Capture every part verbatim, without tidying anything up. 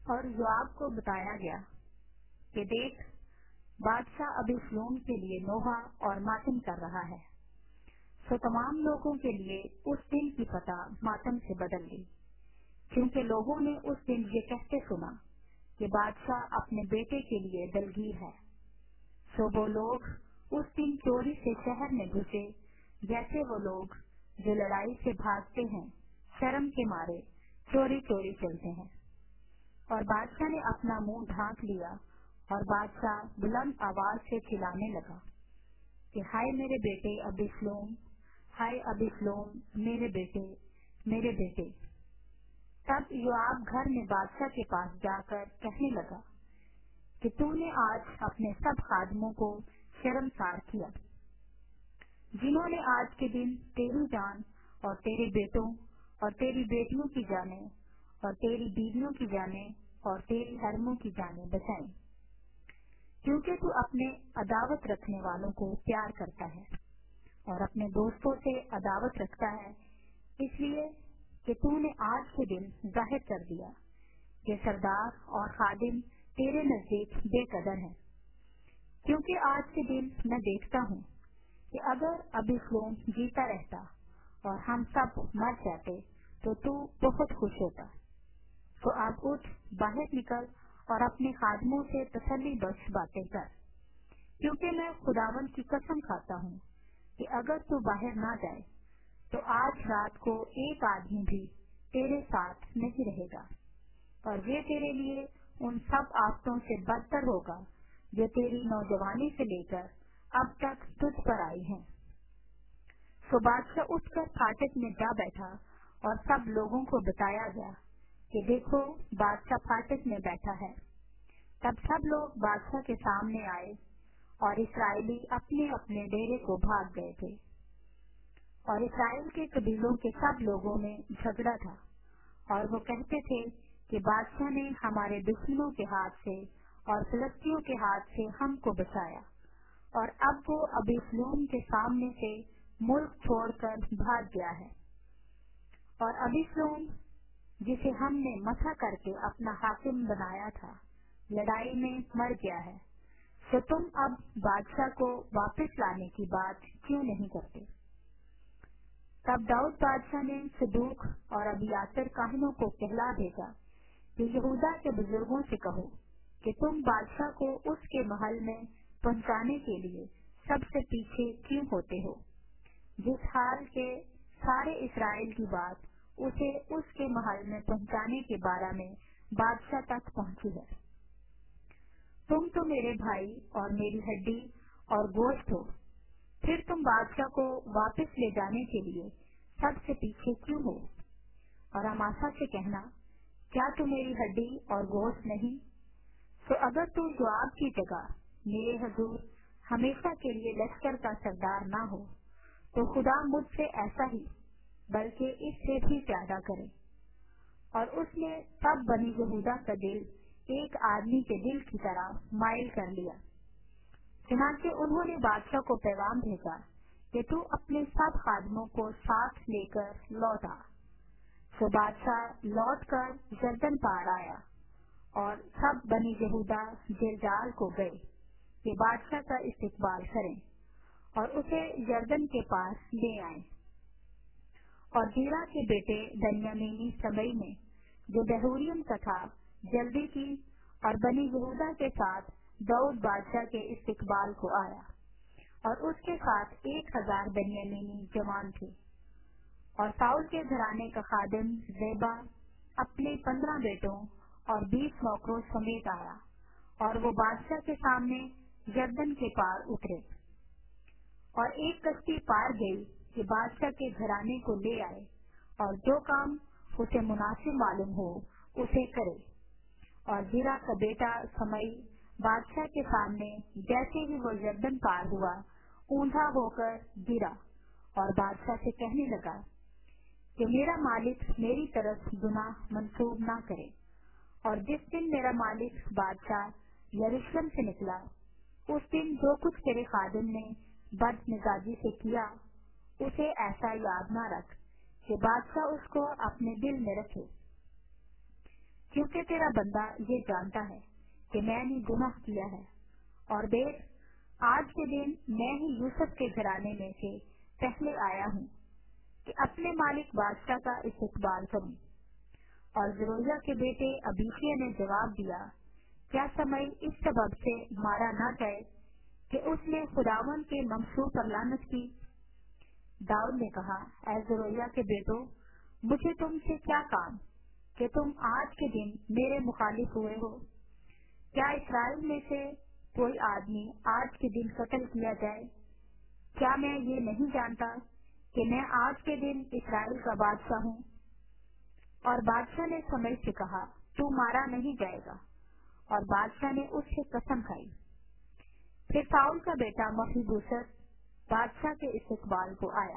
اور یوآب کو بتایا گیا کہ دیکھ بادشاہ ابیسلوم کے لیے نوحہ اور ماتم کر رہا ہے۔ سو تمام لوگوں کے لیے اس دن کی فتح ماتم سے بدل گئی، کیونکہ لوگوں نے اس دن یہ کہتے سنا کہ بادشاہ اپنے بیٹے کے لیے دلگیر ہے۔ سو وہ لوگ اس دن چوری سے شہر میں گھسے، جیسے وہ لوگ جو لڑائی سے بھاگتے ہیں شرم کے مارے چوری چوری چلتے ہیں۔ اور بادشاہ نے اپنا منہ ڈھانک لیا اور بادشاہ بلند آواز سے چلانے لگا کہ ہائے میرے بیٹے ابیسلوم، ہائے ابیسلوم، میرے بیٹے، میرے بیٹے۔ تب یوآب گھر میں بادشاہ کے پاس جا کر کہنے لگا کہ تو نے آج اپنے سب خادموں کو شرمسار کیا، جنہوں نے آج کے دن تیری جان اور تیرے بیٹوں اور تیری بیٹیوں کی جانیں اور تیری بیویوں کی جانیں اور تیری حرموں کی جانیں بچائیں، کیونکہ تو اپنے عداوت رکھنے والوں کو پیار کرتا ہے اور اپنے دوستوں سے عداوت رکھتا ہے، اس لیے کہ تو نے آج کے دن ظاہر کر دیا کہ سردار اور خادم تیرے نزدیک بے قدر ہیں۔ کیونکہ آج کے دن میں دیکھتا ہوں کہ اگر ابیسلوم جیتا رہتا اور ہم سب مر جاتے تو تو بہت خوش ہوتا۔ تو اب اٹھ، باہر نکل اور اپنے خادموں سے تسلی بخش باتیں کر، کیونکہ میں خداوند کی قسم کھاتا ہوں کہ اگر تو باہر نہ جائے تو آج رات کو ایک آدمی بھی تیرے ساتھ نہیں رہے گا، اور یہ تیرے لیے ان سب آفتوں سے بدتر ہوگا جو تیری نوجوانی سے لے کر اب تک تجھ پر آئی ہیں۔ سو بادشاہ اٹھ کر پھاٹک میں جا بیٹھا اور سب لوگوں کو بتایا گیا کہ دیکھو بادشاہ پھاٹک میں بیٹھا ہے۔ تب سب لوگ بادشاہ کے سامنے آئے اور اسرائیلی اپنے اپنے ڈیرے کو بھاگ گئے تھے، اور اسرائیل کے قبیلوں کے سب لوگوں میں جھگڑا تھا، اور وہ کہتے تھے کہ بادشاہ نے ہمارے دشمنوں کے ہاتھ سے اور فلسطینیوں کے ہاتھ سے ہم کو بچایا، اور اب وہ ابیسلوم کے سامنے سے ملک چھوڑ کر بھاگ گیا ہے، اور ابیسلوم جسے ہم نے مسح کر کے اپنا حاکم بنایا تھا لڑائی میں مر گیا ہے۔ تو تم اب بادشاہ کو واپس لانے کی بات کیوں نہیں کرتے؟ تب داؤد بادشاہ نے صدوق اور ابیاتر کاہنوں کو کہلا بھیجا کہ یہودا کے بزرگوں سے کہو کہ تم بادشاہ کو اس کے محل میں پہنچانے کے لیے سب سے پیچھے کیوں ہوتے ہو، جس حال کے سارے اسرائیل کی بات اسے اس کے محل میں پہنچانے کے بارے میں بادشاہ تک پہنچی ہے۔ تم تو میرے بھائی اور میری ہڈی اور گوشت ہو، پھر تم بادشاہ کو واپس لے جانے کے لیے سب سے پیچھے کیوں ہو؟ اور اماسا سے کہنا، کیا تو میری ہڈی اور گوشت نہیں؟ تو اگر تو یوآب کی جگہ میرے حضور ہمیشہ کے لیے لشکر کا سردار نہ ہو تو خدا مجھ سے ایسا ہی بلکہ اس سے بھی زیادہ کرے۔ اور اس نے سب بنی یہودا کا دل ایک آدمی کے دل کی طرح مائل کر لیا۔ چنانچہ انہوں نے بادشاہ کو پیغام بھیجا کہ تو اپنے سب خادموں کو ساتھ لے کر لوٹ آ۔ تو بادشاہ لوٹ کر یردن پار آیا، اور سب بنی یہودا جلجال کو گئے کہ بادشاہ کا استقبال کریں اور اسے یردن کے پاس لے آئیں۔ اور زیرا کے بیٹے بنیامینی سبئی نے جو بہوریم کا تھا جلدی کی اور بنی یہودا کے ساتھ داؤد بادشاہ کے استقبال کو آیا، اور اس کے ساتھ ایک ہزار بنیامینی جوان تھے۔ اور ساؤل کے گھرانے کا خادم زیبا اپنے پندرہ بیٹوں اور بیس نوکروں سمیت آیا، اور وہ بادشاہ کے سامنے یردن کے پار اترے، اور ایک کشتی پار گئی کہ بادشاہ کے گھرانے کو لے آئے، اور جو کام اسے مناسب معلوم ہو اسے کرے۔ اور زیرا کا بیٹا سمئی بادشاہ کے سامنے جیسے ہی وہ یردن پار ہوا اونھا ہو کر گرا، اور بادشاہ سے کہنے لگا کہ میرا مالک میری طرف گناہ منسوب نہ کرے، اور جس دن میرا مالک بادشاہ یروشلم سے نکلا اس دن جو کچھ تیرے خادم نے بد مزاجی سے کیا اسے ایسا یاد نہ رکھ کہ بادشاہ اس کو اپنے دل میں رکھے۔ کیونکہ تیرا بندہ یہ جانتا ہے کہ میں نے گناہ کیا ہے، اور دیکھ آج کے دن میں ہی یوسف کے گھرانے میں سے پہلے آیا ہوں کہ اپنے مالک بادشاہ کا استقبال کروں۔ اور زرویہ کے بیٹے ابیشیہ نے جواب دیا، کیا سمئی اس سبب سے مارا نہ جائے کہ اس نے خداوند کے ممسوح پر لعنت کی؟ داؤد نے کہا، اے زرویہ کے بیٹو، مجھے تم سے کیا کام کہ تم آج کے دن میرے مخالف ہوئے ہو؟ کیا اسرائیل میں سے کوئی آدمی آج کے دن قتل کیا جائے؟ کیا میں یہ نہیں جانتا کہ میں آج کے دن اسرائیل کا بادشاہ ہوں؟ اور بادشاہ نے سمئی سے کہا، تو مارا نہیں جائے گا، اور بادشاہ نے اس سے قسم کھائی۔ پھر ساؤل کا بیٹا مفیبوست بادشاہ کے استقبال کو آیا۔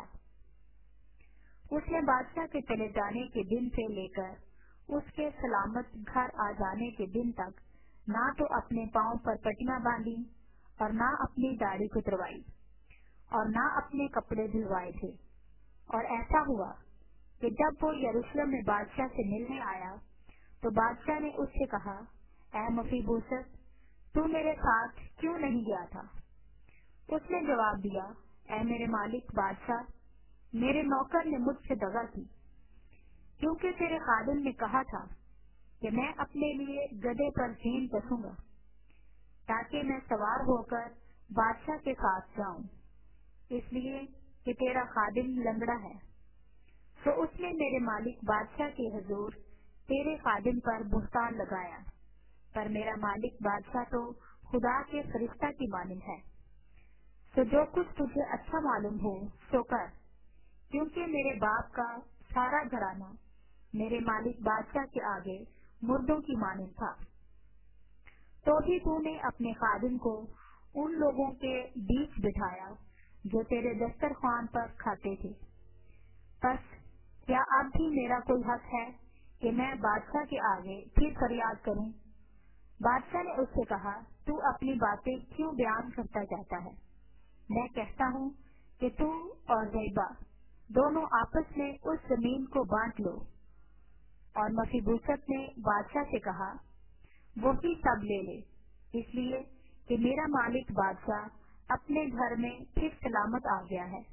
اس نے بادشاہ کے چلے جانے کے دن سے لے کر اس کے سلامت گھر آ جانے کے دن تک نہ تو اپنے پاؤں پر پٹیاں باندھی اور نہ اپنی داڑھی کتروائی اور نہ اپنے کپڑے دھلوائے تھے۔ اور ایسا ہوا کہ جب وہ یروشلم میں بادشاہ سے ملنے آیا تو بادشاہ نے اس سے کہا، اے مفیبوست، تو میرے ساتھ کیوں نہیں گیا تھا؟ اس نے جواب دیا، اے میرے مالک بادشاہ، میرے نوکر نے مجھ سے دغا کی، کیونکہ تیرے خادم نے کہا تھا کہ میں اپنے لیے گدھے پر زین کسوں گا تاکہ میں سوار ہو کر بادشاہ کے ساتھ جاؤں، اس لیے کہ تیرا خادم لنگڑا ہے۔ تو اس نے میرے مالک بادشاہ کے حضور تیرے خادم پر بہتان لگایا، پر میرا مالک بادشاہ تو خدا کے فرشتہ کی مانند ہے۔ تو جو کچھ تجھے اچھا معلوم ہو سو کر، کیونکہ میرے باپ کا سارا گھرانہ میرے مالک بادشاہ کے آگے مردوں کی مانند تھا۔ تو بھی تو نے اپنے خادم کو ان لوگوں کے بیچ بٹھایا جو تیرے دسترخوان پر کھاتے تھے۔ بس کیا اب بھی میرا کوئی حق ہے کہ میں بادشاہ کے آگے پھر فریاد کروں؟ بادشاہ نے اس سے کہا، تو اپنی باتیں کیوں بیان کرتا جاتا ہے؟ میں کہتا ہوں کہ تو اور زیبا دونوں آپس میں اس زمین کو بانٹ لو۔ اور مفیبوست نے بادشاہ سے کہا، وہی سب لے لے، اس لیے کہ میرا مالک بادشاہ اپنے گھر میں پھر سلامت آ گیا ہے۔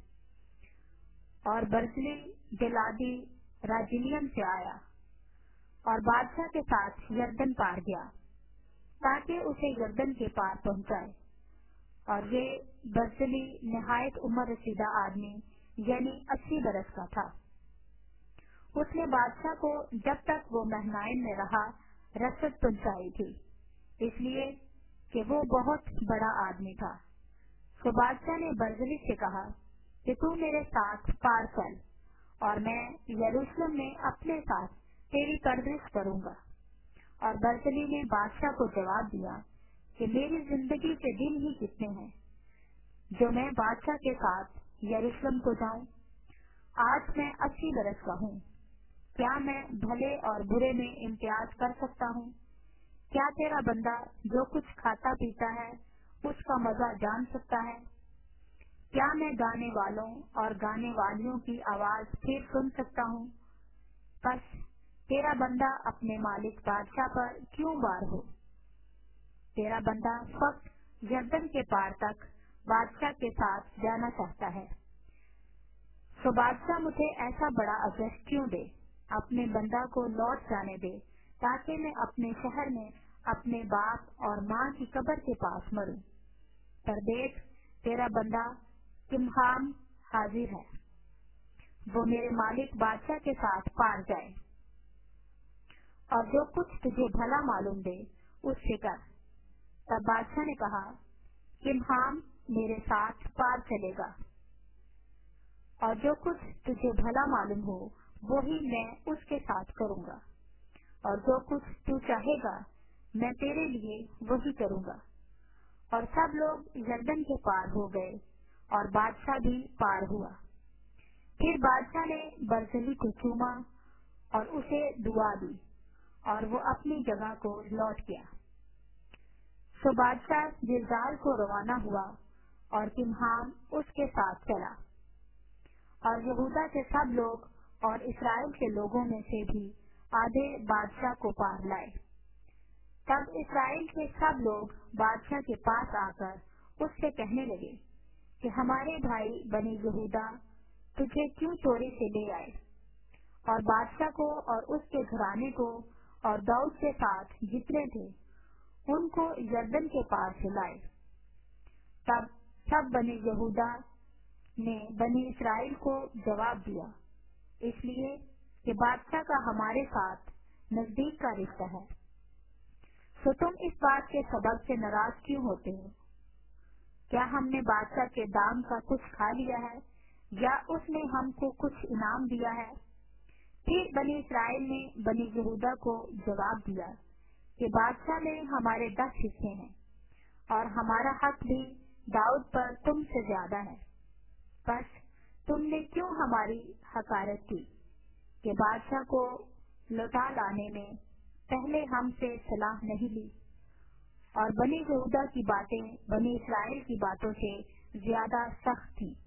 اور برزلی گلادی راجنیم سے آیا اور بادشاہ کے ساتھ یردن پار گیا تاکہ اسے یردن کے پار پہنچائے۔ اور یہ برزلی نہایت عمر رسیدہ آدمی یعنی اسی برس کا تھا۔ اس نے بادشاہ کو جب تک وہ مہنائم میں رہا رسد پہنچائی تھی، اس لیے کہ وہ بہت بڑا آدمی تھا۔ تو بادشاہ نے برزلی سے کہا کہ تو میرے ساتھ پار چل، اور میں یروشلم میں اپنے ساتھ تیری پرورش کروں گا۔ اور برزلی نے بادشاہ کو جواب دیا کہ میری زندگی کے دن ہی کتنے ہیں جو میں بادشاہ کے ساتھ یروشلم کو جاؤں؟ آج میں اسی برس کا ہوں، کیا میں بھلے اور برے میں امتیاز کر سکتا ہوں؟ کیا تیرا بندہ جو کچھ کھاتا پیتا ہے اس کا مزہ جان سکتا ہے؟ کیا میں گانے والوں اور گانے والیوں کی آواز پھر سن سکتا ہوں؟ بس تیرا بندہ اپنے مالک بادشاہ پر کیوں بار ہو؟ تیرا بندہ فقط یردن کے پار تک بادشاہ کے ساتھ جانا چاہتا ہے۔ تو بادشاہ مجھے ایسا بڑا اجر کیوں دے؟ اپنے بندہ کو لوٹ جانے دے تاکہ میں اپنے شہر میں اپنے باپ اور ماں کی قبر کے پاس مروں۔ پر دیکھ تیرا بندہ کمہام حاضر ہے، وہ میرے مالک بادشاہ کے ساتھ پار جائے، اور جو کچھ تجھے بھلا معلوم دے اس سے کر۔ تب بادشاہ نے کہا، کمہام میرے ساتھ پار چلے گا، اور جو کچھ تجھے بھلا معلوم ہو وہی میں اس کے ساتھ کروں گا، اور جو کچھ تو چاہے گا میں تیرے لیے وہی کروں گا۔ اور سب لوگ یردن کے پار ہو گئے اور بادشاہ بھی پار ہوا۔ پھر بادشاہ نے برزلی کو چوما اور اسے دعا دی، اور وہ اپنی جگہ کو لوٹ گیا۔ تو بادشاہ جلزال کو روانہ ہوا اور کمہام اس کے ساتھ چلا، اور یہودا کے سب لوگ اور اسرائیل کے لوگوں میں سے بھی आधे बादशाह को पार लाए। तब इसराइल के सब लोग बादशाह के पास आकर उससे कहने लगे कि हमारे भाई बनी यहूदा तुझे क्यों चोरी से ले आए, और बादशाह को और उसके घराने को और दाऊद के साथ जितने थे उनको यरदन के पार से लाए। तब सब बनी यहूदा ने बनी इसराइल को जवाब दिया, इसलिए कि बादशाह का हमारे साथ नजदीक का रिश्ता है। तो तुम इस बात के सबब से नाराज क्यों होते हो? क्या हमने बादशाह के दाम का कुछ खा लिया है, या उसने हमको कुछ इनाम दिया है? फिर बनी इसराइल ने बनी यहूदा को जवाब दिया कि बादशाह में हमारे दस हिस्से हैं, और हमारा हक भी दाऊद पर तुमसे ज्यादा है। बस तुमने क्यों हमारी हकारत की कि बादशाह को लौटा लाने में पहले हमसे सलाह नहीं ली? और बनी यहूदा की बातें बनी इसराइल की बातों से ज्यादा सख्त थी।